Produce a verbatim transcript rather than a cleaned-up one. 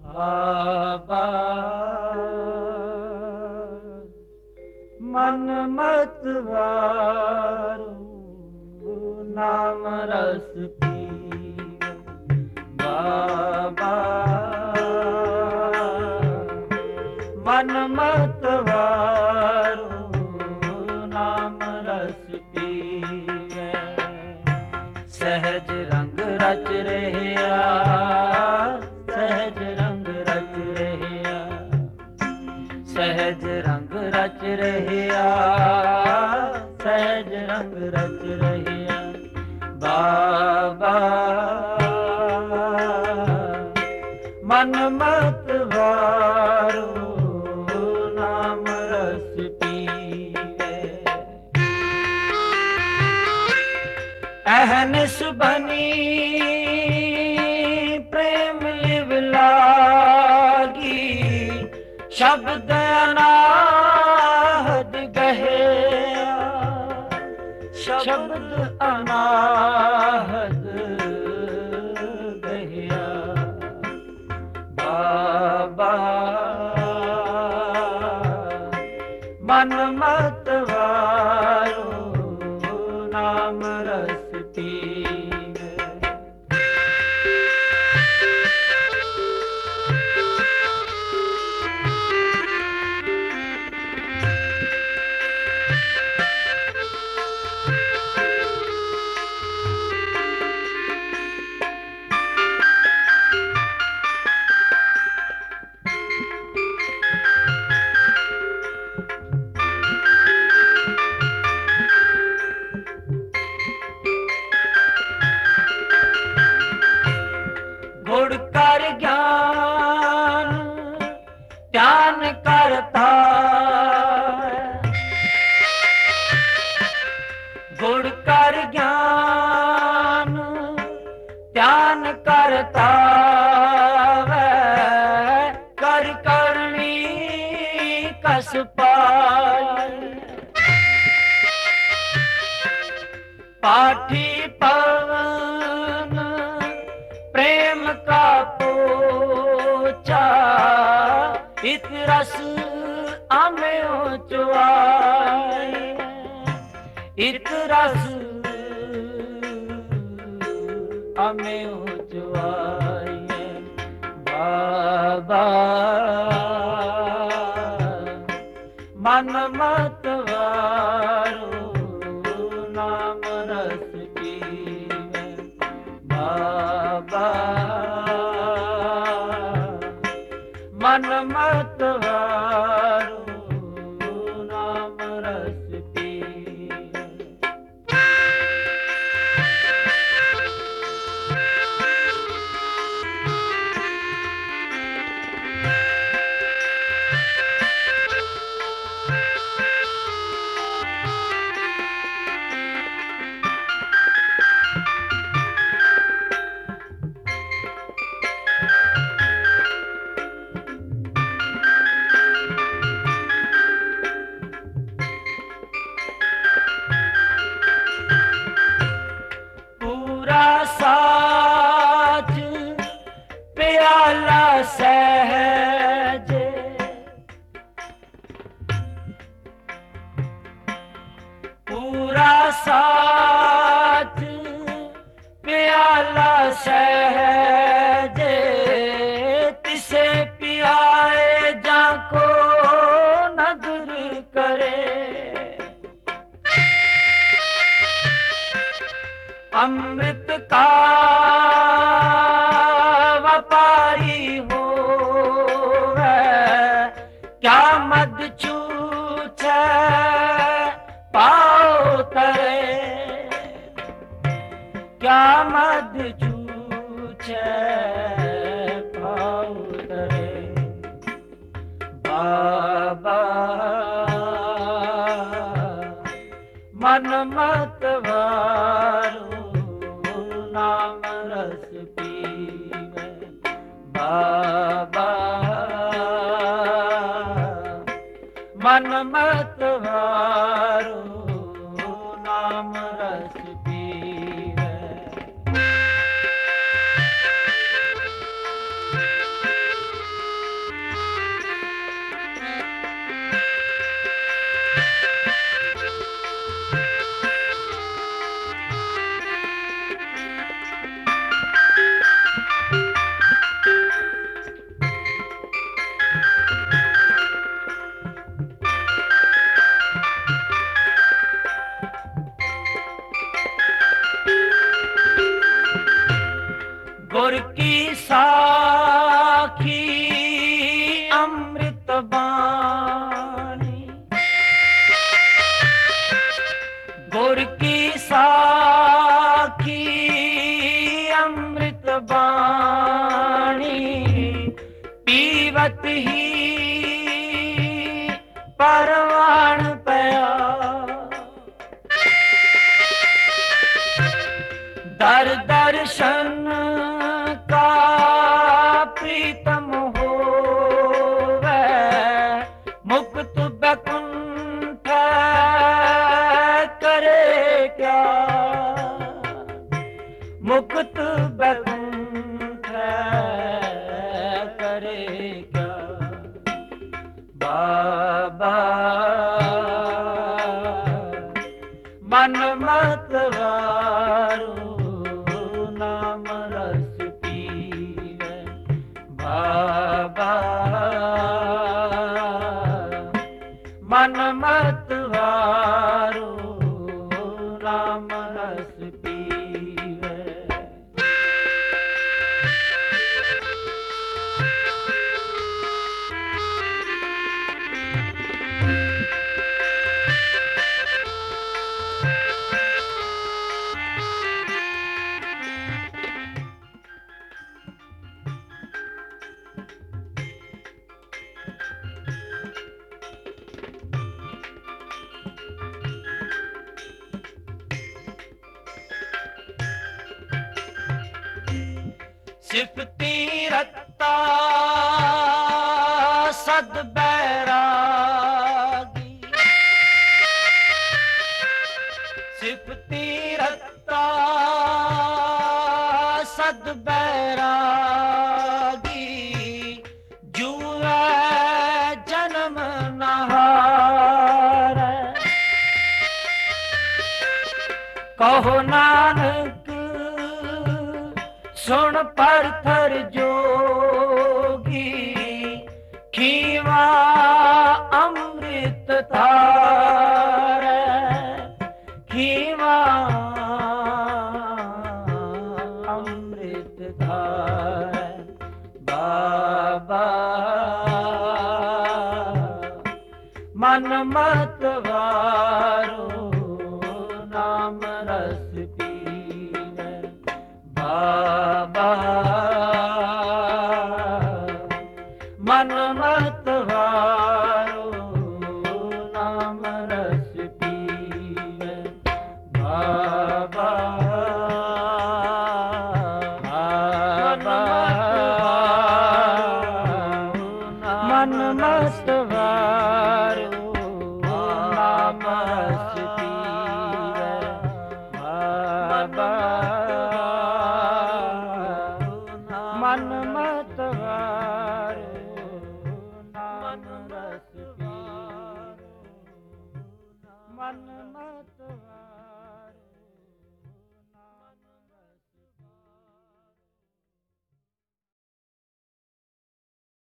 बाबा मन मत वारो नाम रस पीवे। बाबा मन मत वारो नाम रस पीवे। सहज रंग रच रहिया, सहज रंग रच रहिया, सहज रंग रच रहिया, सहज रंग रच रहिया। बाबा मन मत वारो नाम रस पीवे। अहनिस बनी प्रेम लिव लागी, शब्द अनाहद गहिया, शब्द अनाहद गहिया। बाबा मन मत वारो नाम रस पीवे। गुण कर ज्ञान ध्यान करता, गुण कर ज्ञान ध्यान करता, कर करनी कस पाए। पाठी पवन प्रेम का पोचा, इत रस आमें चुआए, इत रस आमें चुआए। बाबा मन मत वारो नाम रस पीवे। बाबा मन मत वारो नाम रस पीवे। साज प्याला सहज, पूरा साज प्याला सहज, तिसे पियाए जाको नजर करे। अमृत का व्यापारी हो क्या मद छूछे पाओ तरे, क्या मद छूछे पाओ तरे। बाबा मन मत वारो नाम रस पीवे। बाबा मन मत वारो नाम रस पीवे। की साखी अमृत बाणी, गुर की साखी अमृत बाणी, पीवत ही परवान पया। दर दर्शन का प्रीतम होवे, मुक्त बैकुंठ करे क्या, मुक्त बैकुंठ करे क्या। बाबा मन मत वारो नाम रस पीवे। बाबा मन मत वारो नाम रस पीवे। सिफती रत्ता सद बैरागी, सिफती रत्ता सद बैरागी, जुए जन्म नहार। कहो नानक सुन परथर जोगी, खीवा अमृत धार, खीवा अमृत धार। बाबा मन मत वारो नाम रस पीवे। बाबा मन मत वारो नाम रस पीवे। बाबा मन मत वारो नाम रस पीवे। बाबा मन मत वारो नाम रस पीवे। मन मत